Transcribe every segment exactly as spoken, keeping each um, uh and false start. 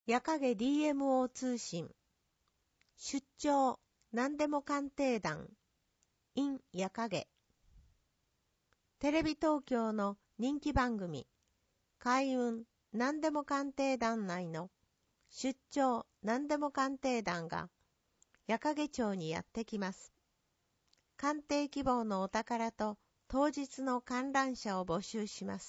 矢影 ディーエムオー 通信出張何でも鑑定団 in 矢影テレビ東京の人気番組開運何でも鑑定団内の出張何でも鑑定団が矢影町にやってきます。鑑定希望のお宝と当日の観覧者を募集します。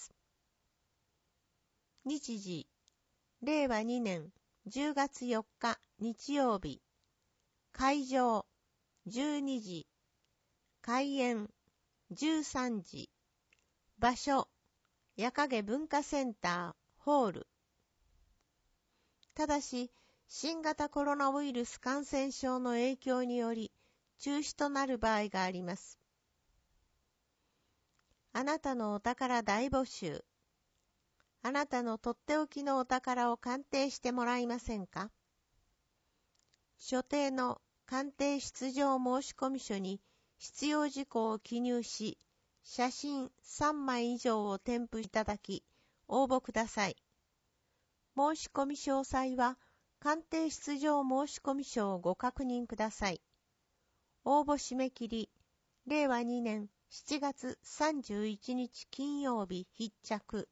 日時れいわにねんじゅうがつよっか日曜日。会場じゅうにじ。開演じゅうさんじ。場所矢影文化センターホール。ただし新型コロナウイルス感染症の影響により中止となる場合があります。あなたのお宝大募集。あなたのとっておきのお宝を鑑定してもらえませんか？所定の鑑定出場申込書に必要事項を記入し、写真さんまい以上を添付いただき、応募ください。申し込み詳細は、鑑定出場申込書をご確認ください。応募締め切り、れいわにねんしちがつさんじゅういちにち金曜日必着。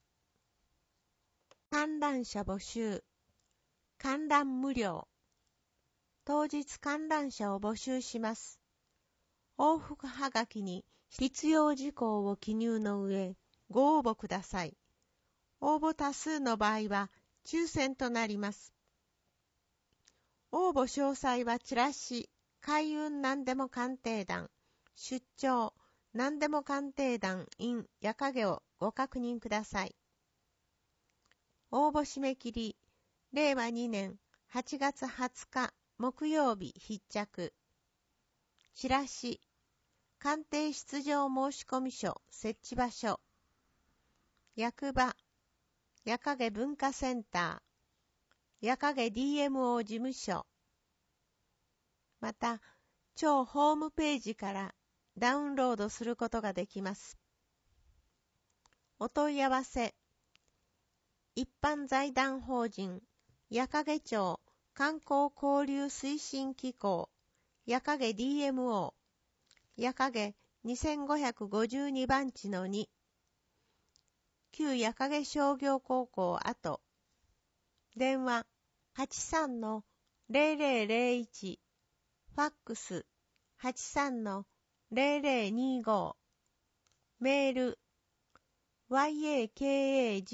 観覧者募集。観覧無料。当日観覧者を募集します。往復はがきに必要事項を記入の上、ご応募ください。応募多数の場合は抽選となります。応募詳細はチラシ、開運何でも鑑定団、出張何でも鑑定団 in 矢影をご確認ください。応募締め切り、れいわにねんはちがつはつか木曜日必着。チラシ、鑑定出場申込書設置場所。役場、矢影文化センター、矢影 ディーエムオー 事務所。また、町ホームページからダウンロードすることができます。お問い合わせ、一般財団法人矢影町観光交流推進機構矢影 ディーエムオー 矢影にせんごひゃくごじゅうにばんちのに旧矢影商業高校跡電話 はちさんのゼロゼロゼロいち ファックス はちさんのゼロゼロにご メールヤカゲ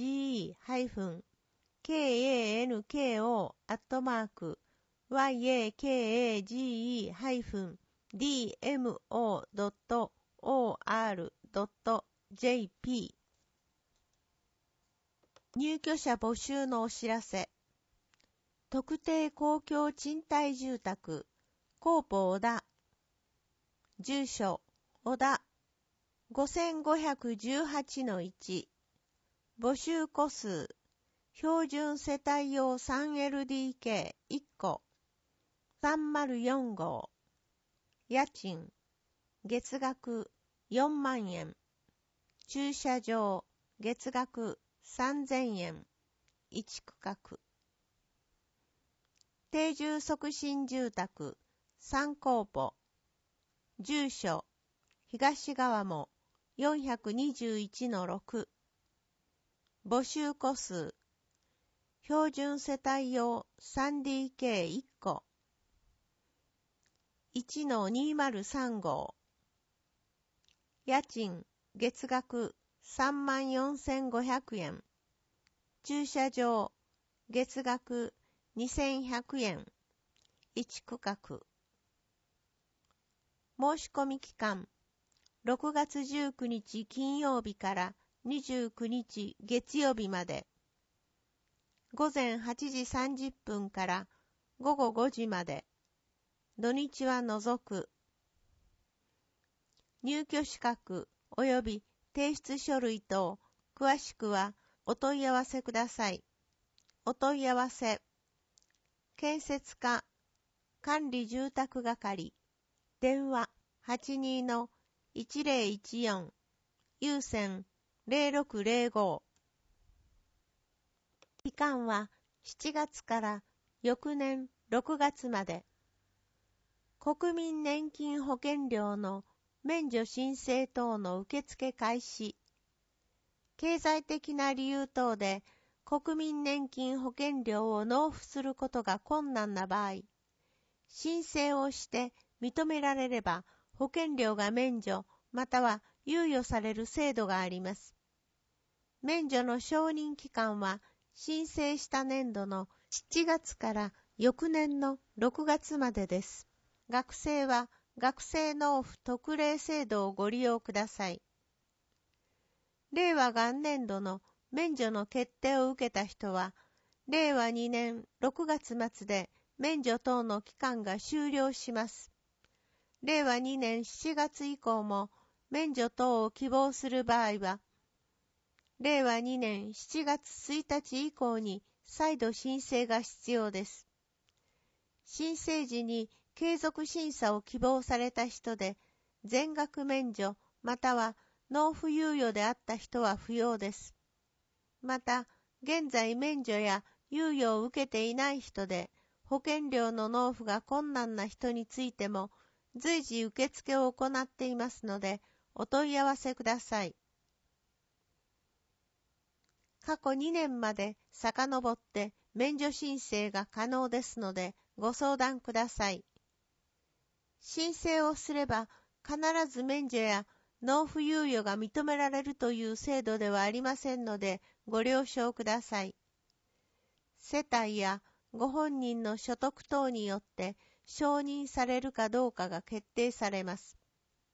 ケーエーエヌケーオー アットマーク ヤカゲ ディーエムオー ドット オーアール ドット ジェーピー 入居者募集のお知らせ。特定公共賃貸住宅コーポ小田住所小田 ごせんごひゃくじゅうはちのいち 募集戸数標準世帯用 スリーエルディーケーいっこさんまるよんごう家賃月額よんまんえん駐車場月額さんぜんえんいち区画定住促進住宅さんコーポ住所東側も よんひゃくにじゅういちのろく 募集戸数標準世帯用 スリーディーケーいっこ いちのにまるさんごう家賃月額さんまんよんせんごひゃくえん駐車場月額にせんひゃくえんいち区画申し込み期間ろくがつじゅうくにち金曜日からにじゅうくにち月曜日までごぜんはちじさんじゅっぷんからごごごじまで土日は除く入居資格及び提出書類等詳しくはお問い合わせください。お問い合わせ建設課管理住宅係電話 はちにーのいちぜろいちよん 有線ゼロろくゼロご期間はしちがつから翌年ろくがつまで、国民年金保険料の免除申請等の受付開始。経済的な理由等で国民年金保険料を納付することが困難な場合、申請をして認められれば保険料が免除または猶予される制度があります。免除の承認期間は申請した年度のしちがつから翌年のろくがつまでです。学生は学生納付特例制度をご利用ください。令和元年度の免除の決定を受けた人は、令和にねんろくがつ末で免除等の期間が終了します。令和にねんしちがつ以降も免除等を希望する場合は、令和にねんしちがつついたち以降に再度申請が必要です。申請時に継続審査を希望された人で、全額免除または納付猶予であった人は不要です。また、現在免除や猶予を受けていない人で、保険料の納付が困難な人についても、随時受付を行っていますので、お問い合わせください。過去にねんまで遡って免除申請が可能ですので、ご相談ください。申請をすれば、必ず免除や納付猶予が認められるという制度ではありませんので、ご了承ください。世帯やご本人の所得等によって承認されるかどうかが決定されます。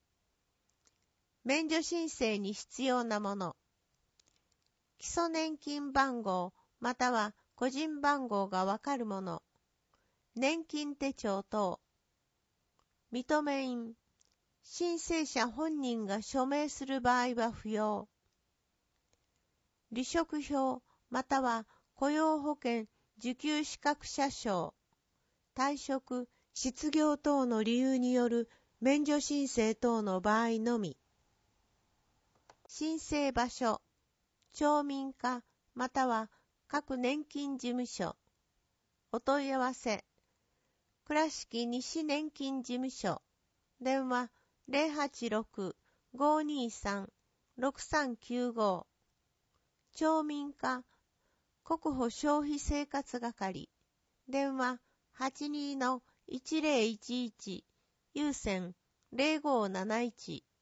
免除申請に必要なもの。基礎年金番号または個人番号がわかるもの。年金手帳等。認め印。申請者本人が署名する場合は不要。離職票または雇用保険受給資格者証。退職、失業等の理由による免除申請等の場合のみ。申請場所、町民課または各年金事務所。お問い合わせ。倉敷西年金事務所。電話 ゼロはちろく ごーにーさん ろくさんきゅうご。町民課国保消費生活係。電話 はちにーのいちぜろいちいち 有線ゼロごーなないち。